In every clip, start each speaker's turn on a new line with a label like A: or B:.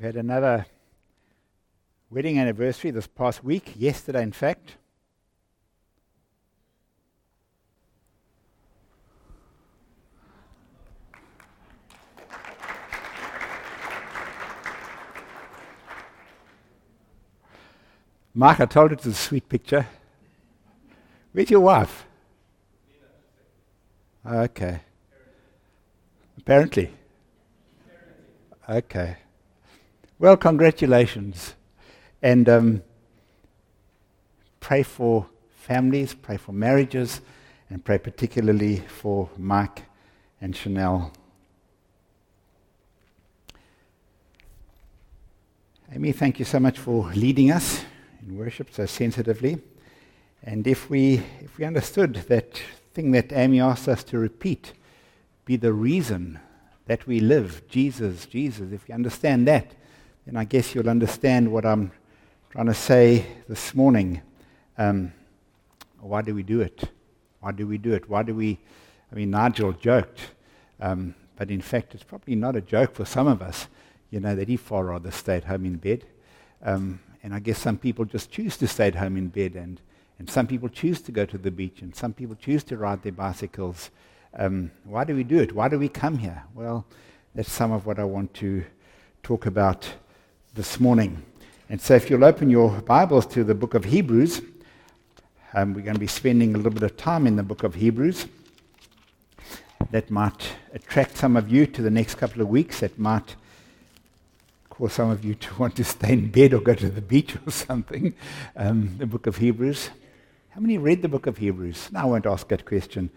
A: had another wedding anniversary this past week, yesterday in fact. Mark, I told you it's a sweet picture. Where's your wife? Okay. Apparently. Okay. Well, congratulations. And pray for families, pray for marriages, and pray particularly for Mike and Chanel. Amy, thank you so much for leading us in worship so sensitively. And if we understood that thing that Amy asked us to repeat, be the reason that we live, Jesus, Jesus, if you understand that, then I guess you'll understand what I'm trying to say this morning. Why do we do it? Why do we do it? Nigel joked, but in fact it's probably not a joke for some of us, that he far rather stay at home in bed. And I guess some people just choose to stay at home in bed, and some people choose to go to the beach, and some people choose to ride their bicycles. Why do we do it? Why do we come here? Well, that's some of what I want to talk about this morning. And so if you'll open your Bibles to the book of Hebrews, we're going to be spending a little bit of time in the book of Hebrews. That might attract some of you to the next couple of weeks. That might cause some of you to want to stay in bed or go to the beach or something. The book of Hebrews. How many read the book of Hebrews? No, I won't ask that question.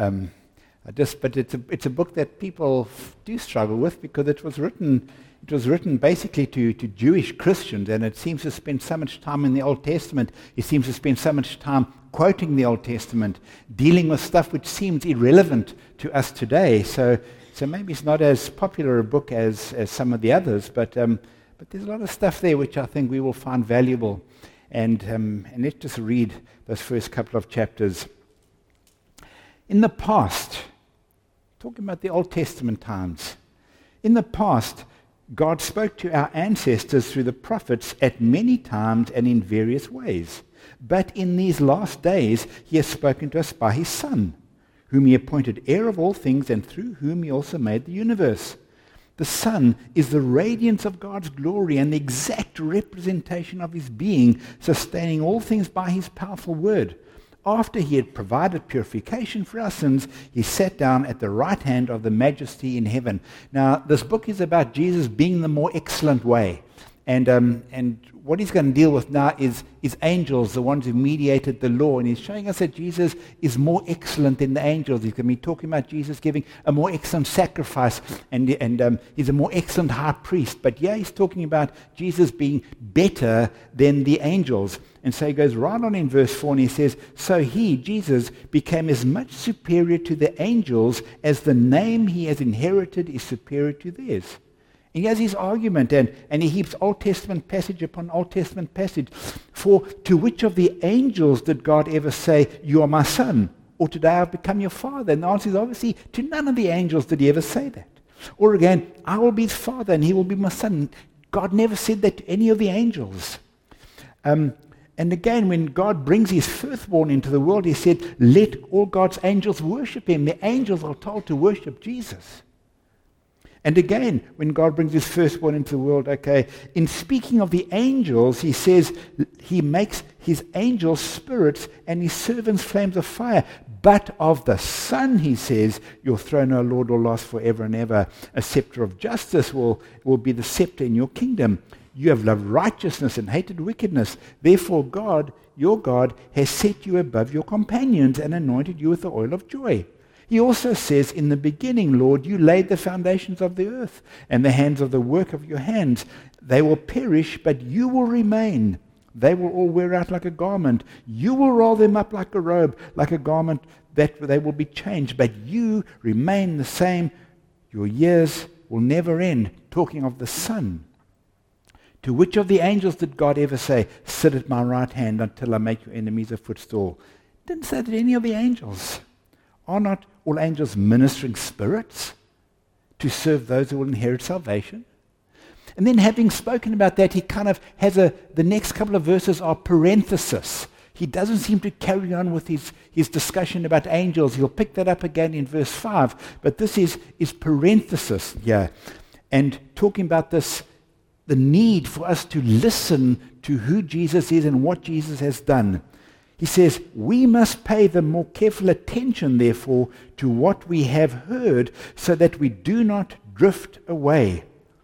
A: But it's a book that people do struggle with because it was written basically to Jewish Christians, and it seems to spend so much time in the Old Testament. It seems to spend so much time quoting the Old Testament, dealing with stuff which seems irrelevant to us today. So maybe it's not as popular a book as some of the others, but there's a lot of stuff there which I think we will find valuable. And let's just read those first couple of chapters. In the past, talking about the Old Testament times, in the past, God spoke to our ancestors through the prophets at many times and in various ways. But in these last days, he has spoken to us by his Son, whom he appointed heir of all things and through whom he also made the universe. The Son is the radiance of God's glory and the exact representation of his being, sustaining all things by his powerful word. After he had provided purification for our sins, he sat down at the right hand of the Majesty in heaven. Now, this book is about Jesus being the more excellent way. And what he's going to deal with now is angels, the ones who mediated the law. And he's showing us that Jesus is more excellent than the angels. He's going to be talking about Jesus giving a more excellent sacrifice. And he's a more excellent high priest. But yeah, he's talking about Jesus being better than the angels. And so he goes right on in verse 4 and he says, so he, Jesus, became as much superior to the angels as the name he has inherited is superior to theirs. And he has his argument, and he heaps Old Testament passage upon Old Testament passage. For to which of the angels did God ever say, you are my son, or today I've become your father? And the answer is obviously, to none of the angels did he ever say that. Or again, I will be his father, and he will be my son. God never said that to any of the angels. And again, when God brings his firstborn into the world, he said, let all God's angels worship him. The angels are told to worship Jesus. And again, when God brings his firstborn into the world, in speaking of the angels, he says he makes his angels spirits and his servants flames of fire. But of the Son, he says, your throne, O Lord, will last forever and ever. A scepter of justice will be the scepter in your kingdom. You have loved righteousness and hated wickedness. Therefore God, your God, has set you above your companions and anointed you with the oil of joy. He also says, in the beginning, Lord, you laid the foundations of the earth, and the hands of the work of your hands. They will perish, but you will remain. They will all wear out like a garment. You will roll them up like a robe, like a garment that they will be changed. But you remain the same. Your years will never end. Talking of the Son. To which of the angels did God ever say, sit at my right hand until I make your enemies a footstool? Didn't say that any of the angels. Are not all angels ministering spirits to serve those who will inherit salvation? And then having spoken about that, he kind of has the next couple of verses are parenthesis. He doesn't seem to carry on with his discussion about angels. He'll pick that up again in verse 5. But this is parenthesis here. And talking about this, the need for us to listen to who Jesus is and what Jesus has done. He says, we must pay the more careful attention, therefore, to what we have heard, so that we do not drift away.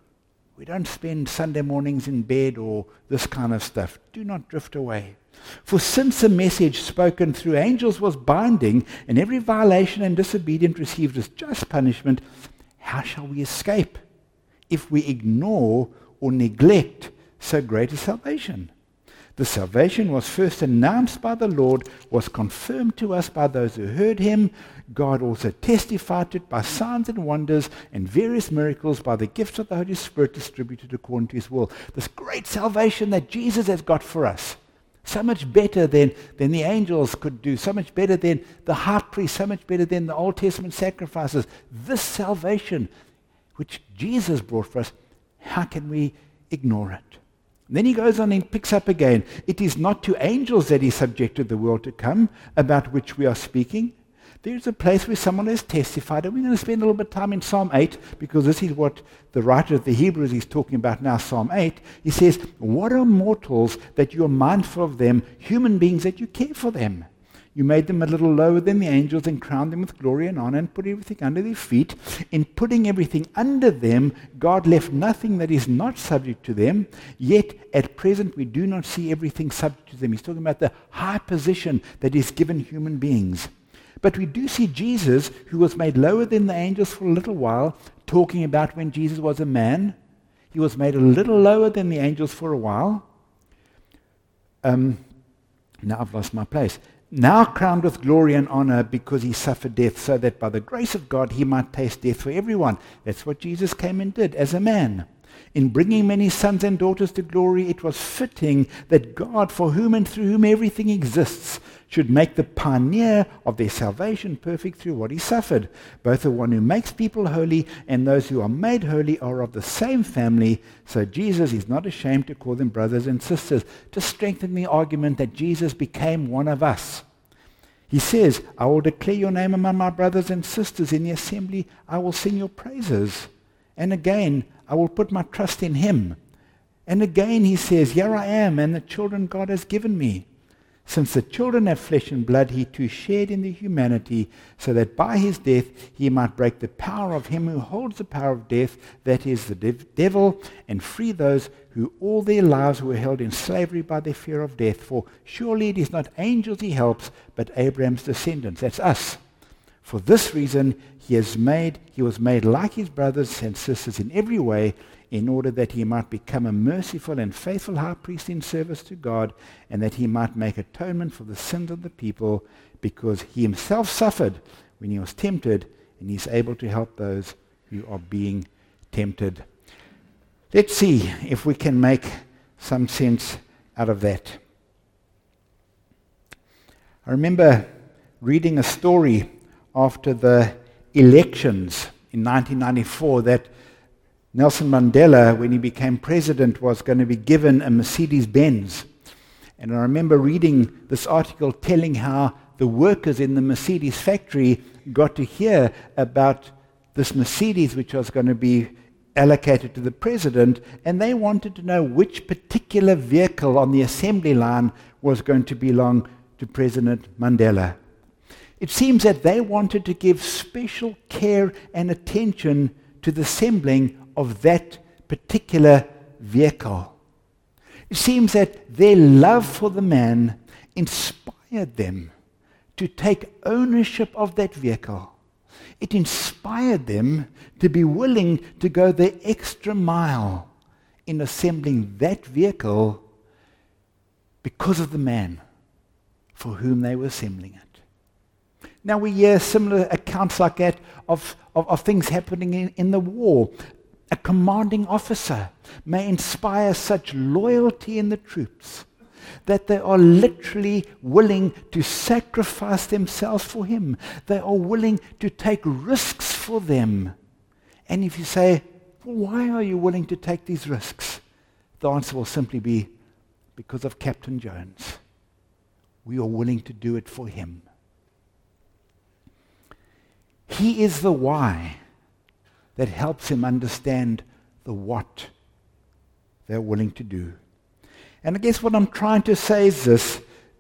A: We don't spend Sunday mornings in bed or this kind of stuff. Do not drift away. For since the message spoken through angels was binding, and every violation and disobedience received its just punishment, how shall we escape if we ignore or neglect so great a salvation? The salvation was first announced by the Lord, was confirmed to us by those who heard him. God also testified to it by signs and wonders and various miracles by the gifts of the Holy Spirit distributed according to his will. This great salvation that Jesus has got for us, so much better than the angels could do, so much better than the high priest, so much better than the Old Testament sacrifices. This salvation, which Jesus brought for us, how can we ignore it? Then he goes on and picks up again. It is not to angels that he subjected the world to come, about which we are speaking. There's a place where someone has testified, and we're going to spend a little bit of time in Psalm 8, because this is what the writer of the Hebrews is talking about now, Psalm 8. He says, what are mortals that you are mindful of them, human beings that you care for them? You made them a little lower than the angels and crowned them with glory and honor and put everything under their feet. In putting everything under them, God left nothing that is not subject to them. Yet at present we do not see everything subject to them. He's talking about the high position that is given human beings. But we do see Jesus, who was made lower than the angels for a little while, talking about when Jesus was a man. He was made a little lower than the angels for a while. Now I've lost my place. Now crowned with glory and honor because he suffered death, so that by the grace of God he might taste death for everyone. That's what Jesus came and did as a man. In bringing many sons and daughters to glory, it was fitting that God, for whom and through whom everything exists, should make the pioneer of their salvation perfect through what he suffered. Both the one who makes people holy and those who are made holy are of the same family, so Jesus is not ashamed to call them brothers and sisters, to strengthen the argument that Jesus became one of us. He says, I will declare your name among my brothers and sisters. In the assembly I will sing your praises. And again, I will put my trust in him. And again he says, here I am, and the children God has given me. Since the children have flesh and blood, he too shared in the humanity, so that by his death he might break the power of him who holds the power of death, that is the devil, and free those who all their lives were held in slavery by their fear of death. For surely it is not angels he helps, but Abraham's descendants. That's us. For this reason he was made like his brothers and sisters in every way, in order that he might become a merciful and faithful high priest in service to God, and that he might make atonement for the sins of the people, because he himself suffered when he was tempted, and he is able to help those who are being tempted. Let's see if we can make some sense out of that. I remember reading a story after the elections in 1994 that Nelson Mandela, when he became president, was going to be given a Mercedes-Benz. And I remember reading this article telling how the workers in the Mercedes factory got to hear about this Mercedes, which was going to be allocated to the president, and they wanted to know which particular vehicle on the assembly line was going to belong to President Mandela. It seems that they wanted to give special care and attention to the assembling of that particular vehicle. It seems that their love for the man inspired them to take ownership of that vehicle. It inspired them to be willing to go the extra mile in assembling that vehicle because of the man for whom they were assembling it. Now we hear similar accounts like that of things happening in the war. A commanding officer may inspire such loyalty in the troops that they are literally willing to sacrifice themselves for him. They are willing to take risks for them. And if you say, Why are you willing to take these risks? The answer will simply be, because of Captain Jones. We are willing to do it for him. He is the why that helps him understand the what they're willing to do. And I guess what I'm trying to say is this,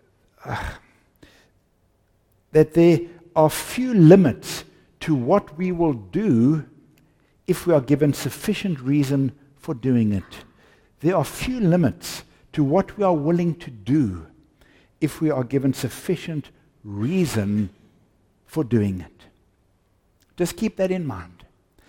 A: that there are few limits to what we will do if we are given sufficient reason for doing it. There are few limits to what we are willing to do if we are given sufficient reason for doing it. Just keep that in mind.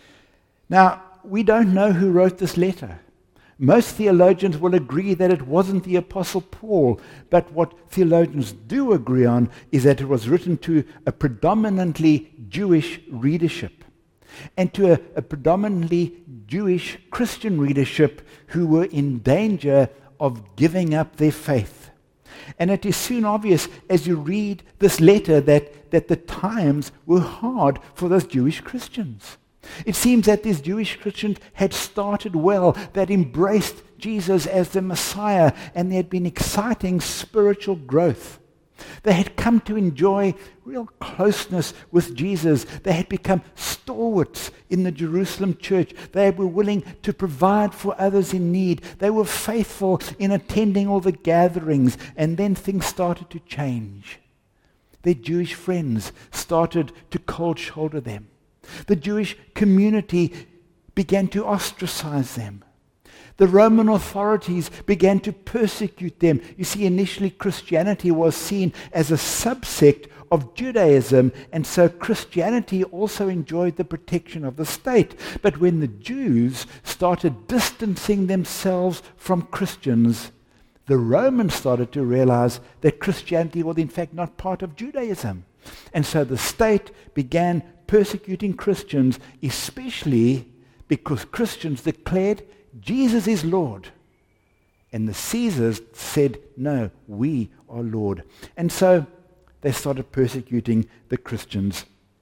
A: Now, we don't know who wrote this letter. Most theologians will agree that it wasn't the Apostle Paul, but what theologians do agree on is that it was written to a predominantly Jewish readership, and to a predominantly Jewish Christian readership who were in danger of giving up their faith. And it is soon obvious as you read this letter that the times were hard for those Jewish Christians. It seems that these Jewish Christians had started well, that embraced Jesus as the Messiah, and there had been exciting spiritual growth. They had come to enjoy real closeness with Jesus. They had become stalwarts in the Jerusalem church. They were willing to provide for others in need. They were faithful in attending all the gatherings, and then things started to change. Their Jewish friends started to cold shoulder them. The Jewish community began to ostracize them. The Roman authorities began to persecute them. You see, initially Christianity was seen as a subsect of Judaism, and so Christianity also enjoyed the protection of the state. But when the Jews started distancing themselves from Christians, the Romans started to realize that Christianity was in fact not part of Judaism. And so the state began persecuting Christians, especially because Christians declared Jesus is Lord. And the Caesars said, no, we are Lord. And so they started persecuting the Christians.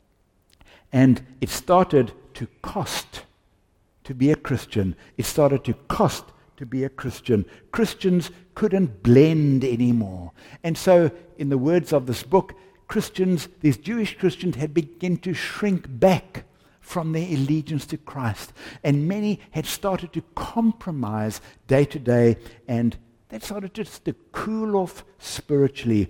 A: And it started to cost to be a Christian. It started to cost to be a Christian. Christians couldn't blend anymore. And so, in the words of this book, Christians, these Jewish Christians, had begun to shrink back from their allegiance to Christ. And many had started to compromise day to day, and they started just to cool off spiritually.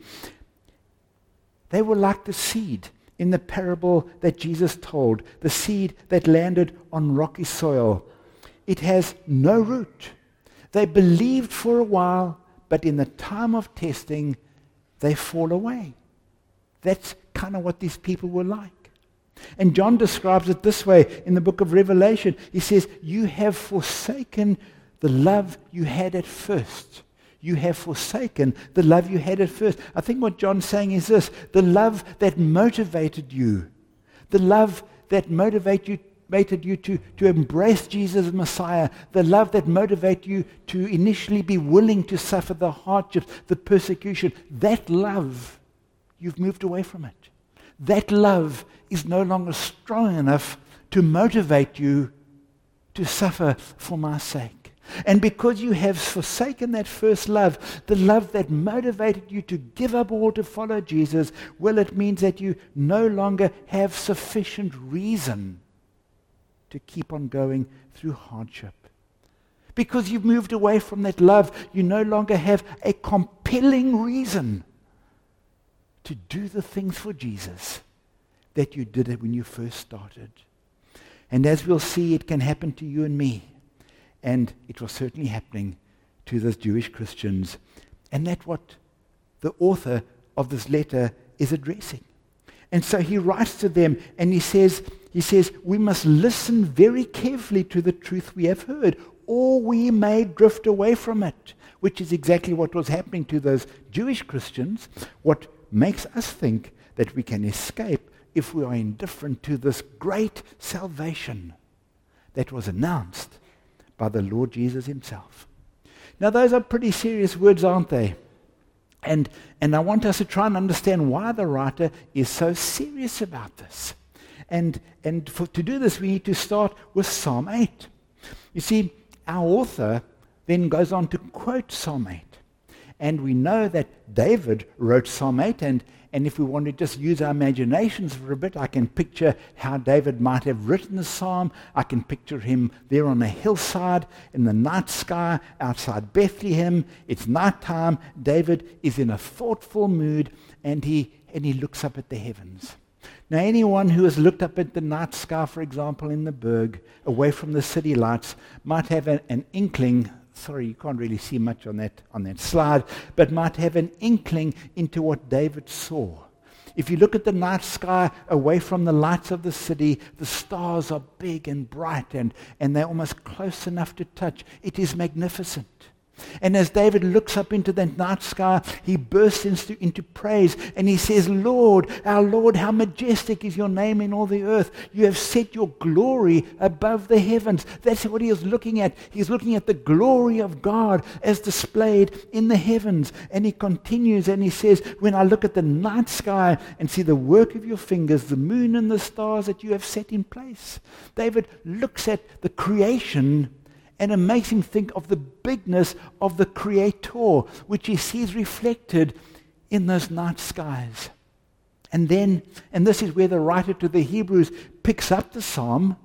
A: They were like the seed in the parable that Jesus told, the seed that landed on rocky soil. It has no root. They believed for a while, but in the time of testing, they fall away. That's kind of what these people were like. And John describes it this way in the book of Revelation. He says, you have forsaken the love you had at first. You have forsaken the love you had at first. I think what John's saying is this: the love that motivated you, the love that motivated you to embrace Jesus as Messiah, the love that motivated you to initially be willing to suffer the hardships, the persecution, that love, you've moved away from it. That love is no longer strong enough to motivate you to suffer for my sake. And because you have forsaken that first love, the love that motivated you to give up all to follow Jesus, well, it means that you no longer have sufficient reason to keep on going through hardship. Because you've moved away from that love, you no longer have a compelling reason to do the things for Jesus that you did it when you first started. And as we'll see, it can happen to you and me. And it was certainly happening to those Jewish Christians. And that's what the author of this letter is addressing. And so he writes to them and he says, we must listen very carefully to the truth we have heard, or we may drift away from it, which is exactly what was happening to those Jewish Christians. What makes us think that we can escape if we are indifferent to this great salvation that was announced by the Lord Jesus himself. Now, those are pretty serious words, aren't they? And I want us to try and understand why the writer is so serious about this. And to do this, we need to start with Psalm 8. You see, our author then goes on to quote Psalm 8. And we know that David wrote Psalm 8, and if we want to just use our imaginations for a bit, I can picture how David might have written the psalm. I can picture him there on a hillside in the night sky outside Bethlehem. It's nighttime. David is in a thoughtful mood, and he looks up at the heavens. Now, anyone who has looked up at the night sky, for example, in the Berg, away from the city lights, might have an inkling. Sorry, you can't really see much on that slide, but might have an inkling into what David saw. If you look at the night sky away from the lights of the city, the stars are big and bright, and they're almost close enough to touch. It is magnificent. And as David looks up into that night sky, he bursts into praise, and he says, Lord, our Lord, how majestic is your name in all the earth. You have set your glory above the heavens. That's what he is looking at. He's looking at the glory of God as displayed in the heavens. And he continues and he says, when I look at the night sky and see the work of your fingers, the moon and the stars that you have set in place. David looks at the creation, and it makes him think of the bigness of the Creator, which he sees reflected in those night skies. And then, and this is where the writer to the Hebrews picks up the psalm,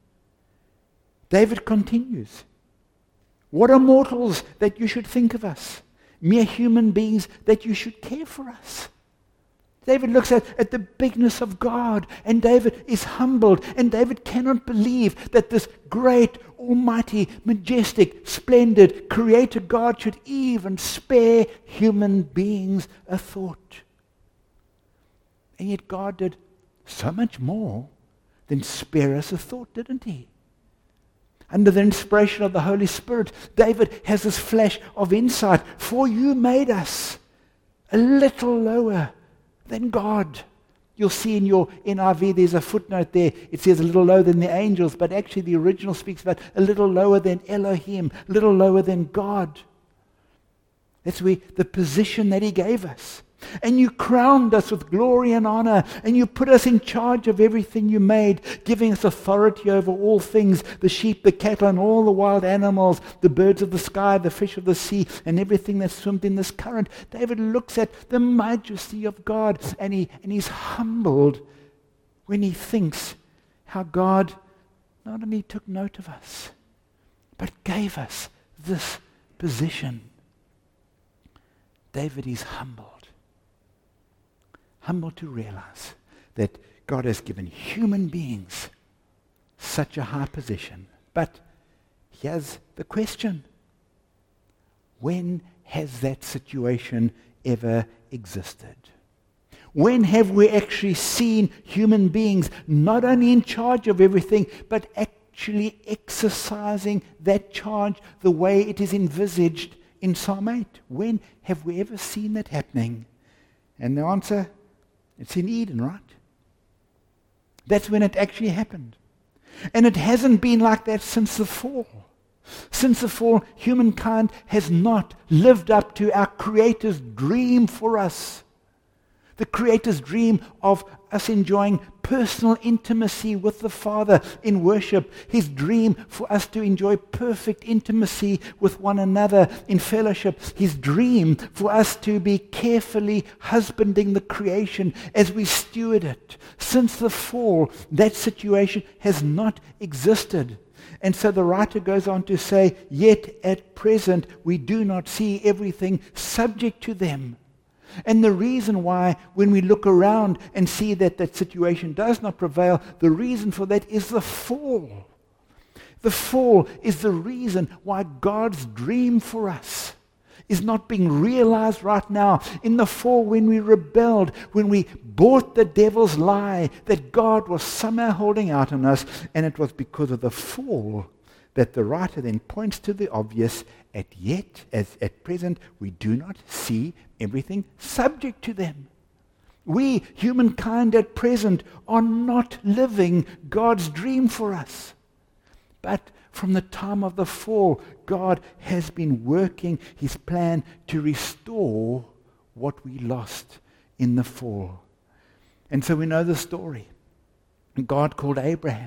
A: David continues. What are mortals that you should think of us? Mere human beings that you should care for us. David looks at the bigness of God, and David is humbled, and David cannot believe that this great, almighty, majestic, splendid Creator God should even spare human beings a thought. And yet God did so much more than spare us a thought, didn't he? Under the inspiration of the Holy Spirit, David has this flash of insight. For you made us a little lower than God. You'll see in your NIV there's a footnote there. It says a little lower than the angels, but actually the original speaks about a little lower than Elohim, a little lower than God. That's the position that he gave us. And you crowned us with glory and honor, and you put us in charge of everything you made, giving us authority over all things, the sheep, the cattle, and all the wild animals, the birds of the sky, the fish of the sea, and everything that swims in this current. David looks at the majesty of God, and he's humbled when he thinks how God not only took note of us, but gave us this position. David is humbled. Humble to realize that God has given human beings such a high position. But here's the question. When has that situation ever existed? When have we actually seen human beings not only in charge of everything, but actually exercising that charge the way it is envisaged in Psalm 8? When have we ever seen that happening? And the answer, it's in Eden, right? That's when it actually happened. And it hasn't been like that since the fall. Since the fall, humankind has not lived up to our Creator's dream for us. The Creator's dream of us enjoying personal intimacy with the Father in worship. His dream for us to enjoy perfect intimacy with one another in fellowship. His dream for us to be carefully husbanding the creation as we steward it. Since the fall, that situation has not existed. And so the writer goes on to say, yet at present we do not see everything subject to them. And the reason why, when we look around and see that that situation does not prevail, the reason for that is the fall. The fall is the reason why God's dream for us is not being realized right now. In the fall, when we rebelled, when we bought the devil's lie that God was somehow holding out on us, and it was because of the fall that the writer then points to the obvious, at present, we do not see everything subject to them. We, humankind at present, are not living God's dream for us. But from the time of the fall, God has been working his plan to restore what we lost in the fall. And so we know the story. God called Abraham.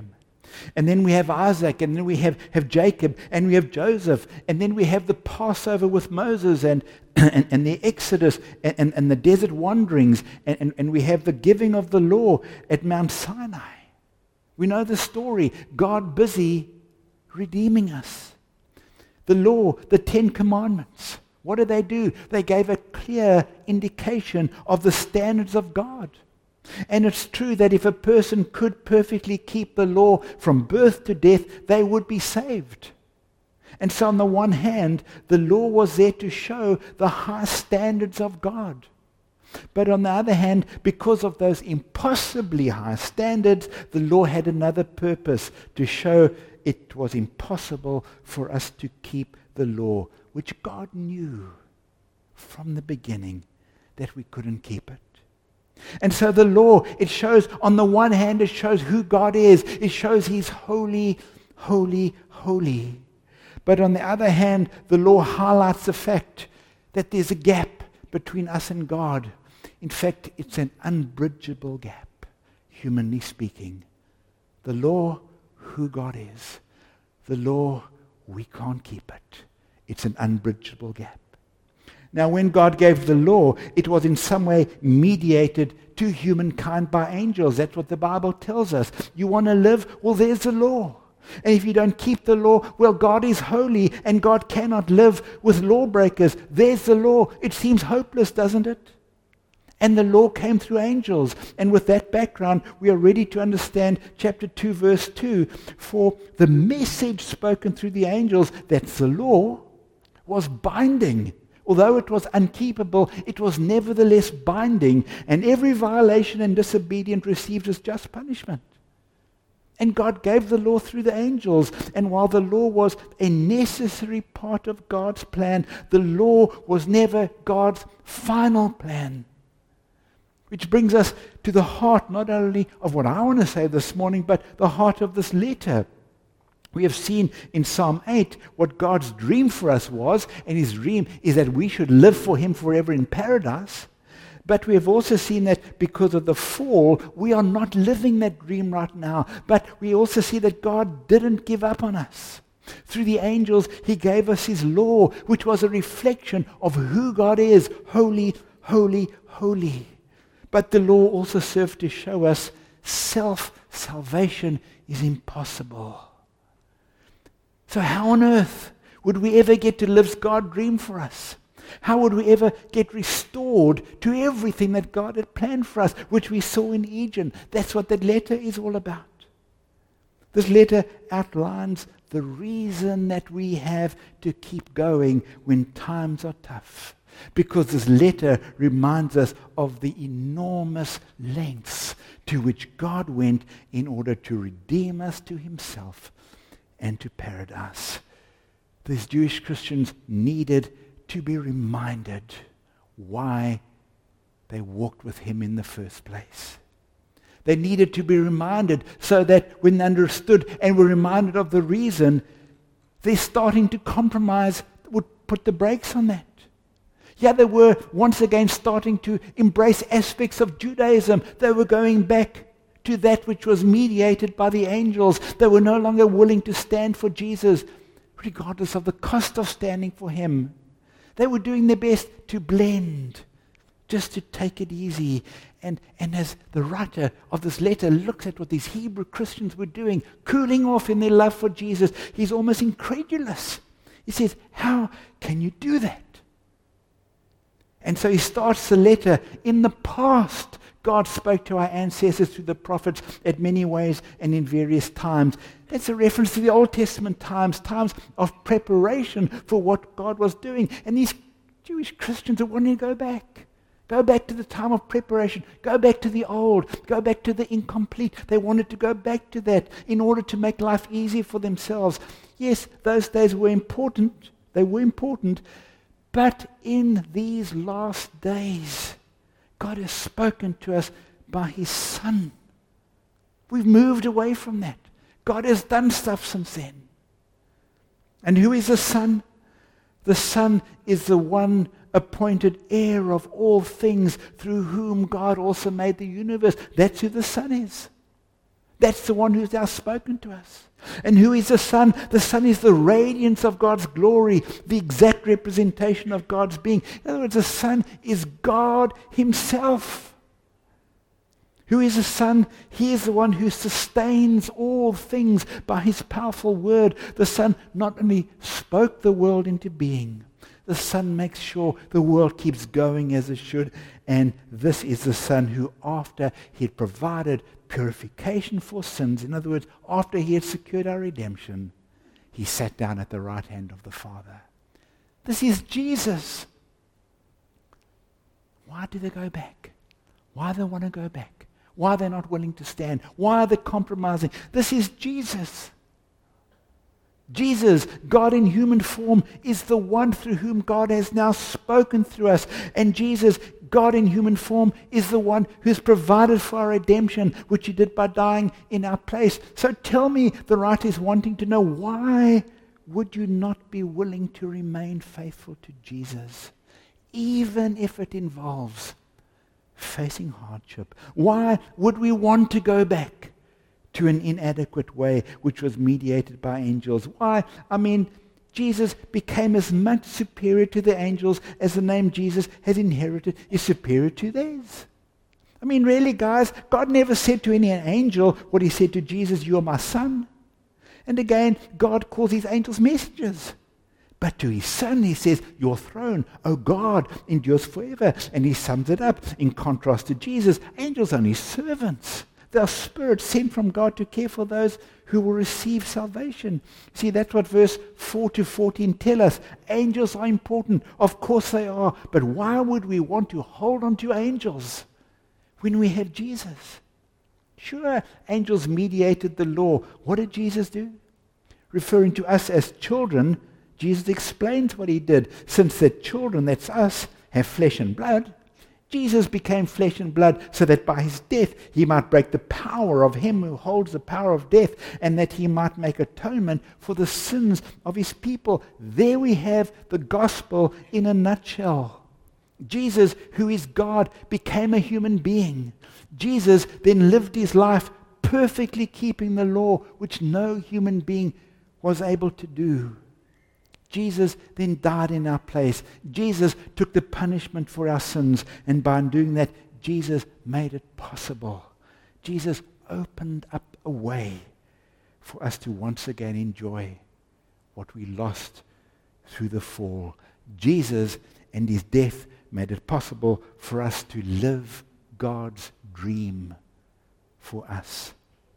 A: And then we have Isaac, and then we have Jacob, and we have Joseph, and then we have the Passover with Moses, and the Exodus, and the desert wanderings, and we have the giving of the law at Mount Sinai. We know the story. God busy redeeming us. The law, the 10 Commandments. What did they do? They gave a clear indication of the standards of God. And it's true that if a person could perfectly keep the law from birth to death, they would be saved. And so on the one hand, the law was there to show the high standards of God. But on the other hand, because of those impossibly high standards, the law had another purpose, to show it was impossible for us to keep the law, which God knew from the beginning that we couldn't keep it. And so the law, it shows, on the one hand, it shows who God is. It shows He's holy, holy, holy. But on the other hand, the law highlights the fact that there's a gap between us and God. In fact, it's an unbridgeable gap, humanly speaking. The law, who God is. The law, we can't keep it. It's an unbridgeable gap. Now, when God gave the law, it was in some way mediated to humankind by angels. That's what the Bible tells us. You want to live? Well, there's the law. And if you don't keep the law, well, God is holy, and God cannot live with lawbreakers. There's the law. It seems hopeless, doesn't it? And the law came through angels. And with that background, we are ready to understand chapter 2, verse 2. For the message spoken through the angels, that's the law, was binding. Although it was unkeepable, it was nevertheless binding, and every violation and disobedience received its just punishment. And God gave the law through the angels, and while the law was a necessary part of God's plan, the law was never God's final plan. Which brings us to the heart not only of what I want to say this morning, but the heart of this letter. We have seen in Psalm 8 what God's dream for us was, and His dream is that we should live for Him forever in paradise. But we have also seen that because of the fall, we are not living that dream right now. But we also see that God didn't give up on us. Through the angels, He gave us His law, which was a reflection of who God is, holy, holy, holy. But the law also served to show us self-salvation is impossible. So how on earth would we ever get to live God's dream for us? How would we ever get restored to everything that God had planned for us, which we saw in Eden? That's what that letter is all about. This letter outlines the reason that we have to keep going when times are tough. Because this letter reminds us of the enormous lengths to which God went in order to redeem us to Himself and to paradise. These Jewish Christians needed to be reminded why they walked with Him in the first place. They needed to be reminded so that when they understood and were reminded of the reason, their starting to compromise would put the brakes on that. Yeah, they were once again starting to embrace aspects of Judaism. They were going back to that which was mediated by the angels. They were no longer willing to stand for Jesus, regardless of the cost of standing for Him. They were doing their best to blend, just to take it easy. And as the writer of this letter looks at what these Hebrew Christians were doing, cooling off in their love for Jesus, he's almost incredulous. He says, how can you do that? And so he starts the letter. In the past, God spoke to our ancestors through the prophets in many ways and in various times. That's a reference to the Old Testament times of preparation for what God was doing. And these Jewish Christians are wanting to go back. Go back to the time of preparation. Go back to the old. Go back to the incomplete. They wanted to go back to that in order to make life easy for themselves. Yes, those days were important. They were important. But in these last days, God has spoken to us by His Son. We've moved away from that. God has done stuff since then. And who is the Son? The Son is the one appointed heir of all things, through whom God also made the universe. That's who the Son is. That's the one who's now spoken to us. And who is the Son? The Son is the radiance of God's glory, the exact representation of God's being. In other words, the Son is God himself. Who is the Son? He is the one who sustains all things by his powerful word. The Son not only spoke the world into being, the Son makes sure the world keeps going as it should. And this is the Son who, after he had provided purification for sins, in other words, after he had secured our redemption, he sat down at the right hand of the Father. This is Jesus. Why do they go back? Why do they want to go back? Why are they not willing to stand? Why are they compromising? This is Jesus. Jesus, God in human form, is the one through whom God has now spoken through us. And Jesus, God in human form, is the one who's provided for our redemption, which he did by dying in our place. So tell me, the writer is wanting to know, why would you not be willing to remain faithful to Jesus, even if it involves facing hardship? Why would we want to go back to an inadequate way which was mediated by angels? Why? I mean, Jesus became as much superior to the angels as the name Jesus has inherited is superior to theirs. I mean, really, guys, God never said to any angel what he said to Jesus, "You are my son." And again, God calls his angels messengers. But to his Son, he says, "Your throne, O God, endures forever." And he sums it up in contrast to Jesus. Angels are only servants. They are spirits sent from God to care for those who will receive salvation. See, that's what verse 4 to 14 tell us. Angels are important. Of course they are. But why would we want to hold on to angels when we have Jesus? Sure, angels mediated the law. What did Jesus do? Referring to us as children, Jesus explains what he did. Since the children, that's us, have flesh and blood, Jesus became flesh and blood so that by his death he might break the power of him who holds the power of death, and that he might make atonement for the sins of his people. There we have the gospel in a nutshell. Jesus, who is God, became a human being. Jesus then lived his life perfectly keeping the law, which no human being was able to do. Jesus then died in our place. Jesus took the punishment for our sins, and by doing that, Jesus made it possible. Jesus opened up a way for us to once again enjoy what we lost through the fall. Jesus and his death made it possible for us to live God's dream for us.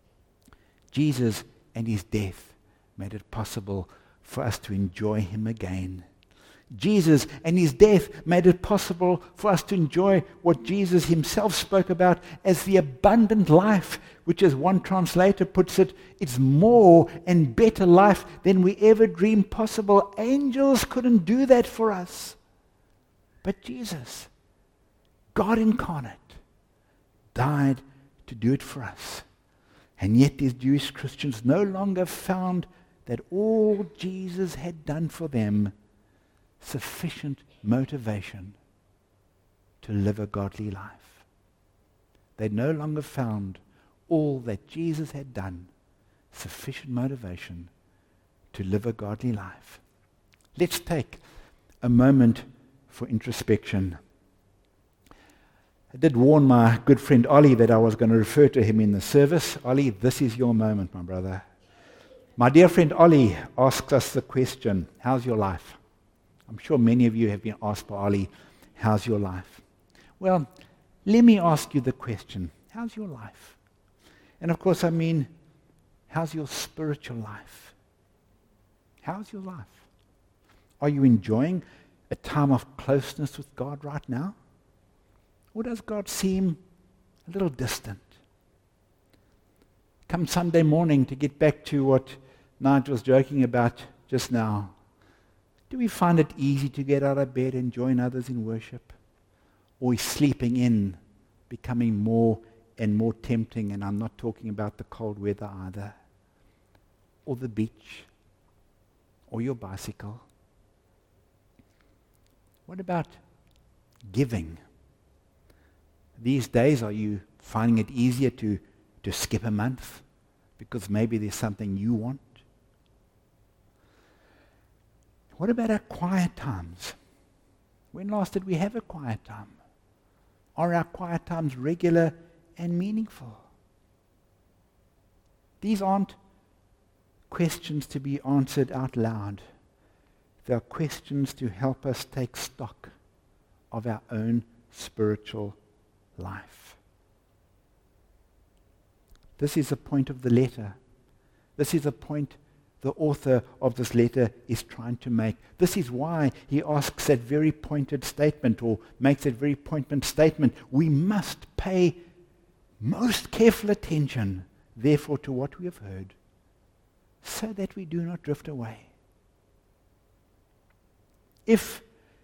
A: Jesus and his death made it possible for us to enjoy him again. Jesus and his death made it possible for us to enjoy what Jesus himself spoke about as the abundant life, which, as one translator puts it, it's more and better life than we ever dreamed possible. Angels couldn't do that for us. But Jesus, God incarnate, died to do it for us. And yet these Jewish Christians no longer found that all Jesus had done for them sufficient motivation to live a godly life. They no longer found all that Jesus had done sufficient motivation to live a godly life. Let's take a moment for introspection. I did warn my good friend Ollie that I was going to refer to him in the service. Ollie, this is your moment, my brother. My dear friend Ollie asks us the question, how's your life? I'm sure many of you have been asked by Ollie, how's your life? Well, let me ask you the question, how's your life? And of course I mean, how's your spiritual life? How's your life? Are you enjoying a time of closeness with God right now? Or does God seem a little distant? Come Sunday morning, to get back to what Nigel was joking about just now, do we find it easy to get out of bed and join others in worship? Or is sleeping in becoming more and more tempting? And I'm not talking about the cold weather either. Or the beach. Or your bicycle. What about giving? These days, are you finding it easier to skip a month because maybe there's something you want? What about our quiet times? When last did we have a quiet time? Are our quiet times regular and meaningful? These aren't questions to be answered out loud. They are questions to help us take stock of our own spiritual life. This is the point of the letter. This is the point the author of this letter is trying to make. This is why he asks that very pointed statement, or makes that very pointed statement. We must pay most careful attention, therefore, to what we have heard, so that we do not drift away. If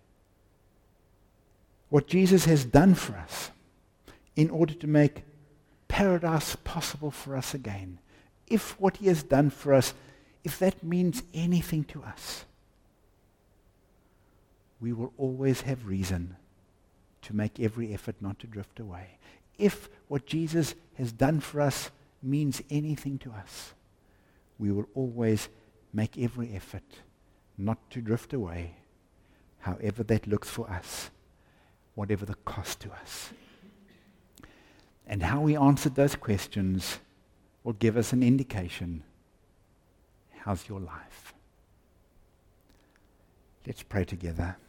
A: what Jesus has done for us in order to make paradise possible for us again, if what he has done for us, if that means anything to us, we will always have reason to make every effort not to drift away. If what Jesus has done for us means anything to us, we will always make every effort not to drift away, however that looks for us, whatever the cost to us. And how we answered those questions will give us an indication. How's your life? Let's pray together.